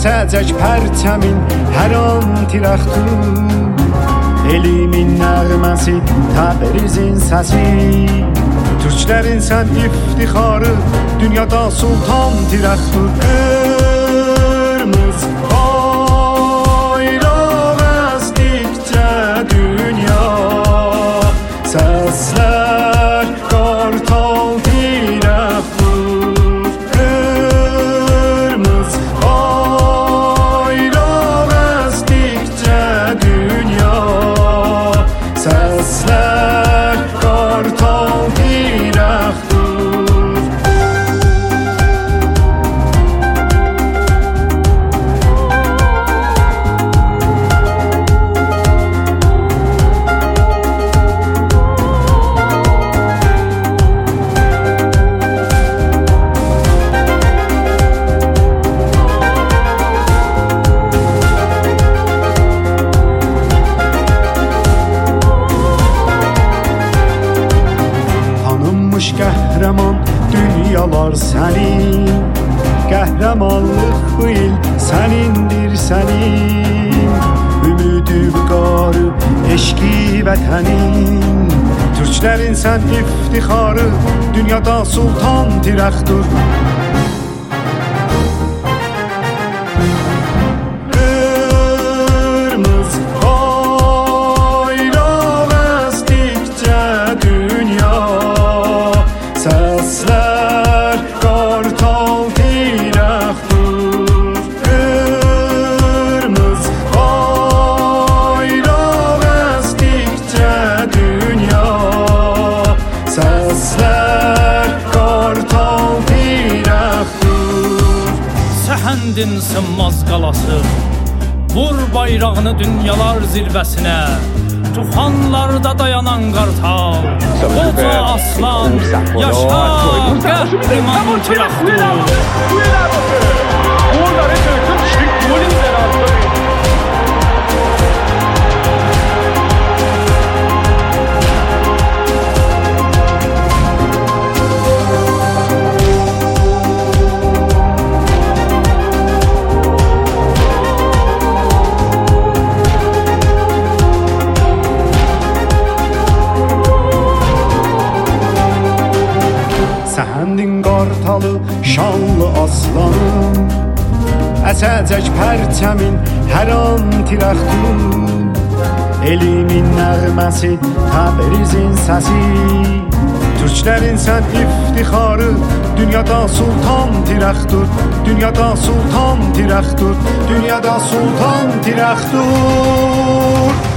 əsəcək pərçəmin hər an tirəxtur. Elimin nəğməsi, Təbrizin səsi, Türklərin sən iftixarı, dünyada sultan tirəxtur. Qırmız bayraq əsdikcə dünya, səslər qartal tirəxtur. Qırmız bayraq əsdikcə dünya, səslər qartal tirəxtur. Qəhrəman dünyalar sənin, qəhrəmanlıq bu il sənindir sənin. Ümidi vüqarı, eşqi vətənin, Türklərin sən iftixarı, dünyada sultan tirəxtur. Qırmız bayraq əsdikcə dünya, səslər qartal tirəxtur. Qırmız bayraq əsdikcə dünya, səslər qartal tirəxtur. Səhəndin sınmaz qalası, vur bayrağını dünyalar zirvəsinə. Tufanlarda dayanan qartal, qoca aslan, yaşa qəhrəman tirəxtur. Səhəndin qartalı, şanlı aslanım, əsəcək pərçəmin hər an tirəxtur. Elimin nəğməsi, Təbrizin səsi, Türklərin sən iftixarı, dünyada sultan tirəxtur. Dünyada sultan tirəxtur, dünyada sultan tirəxtur.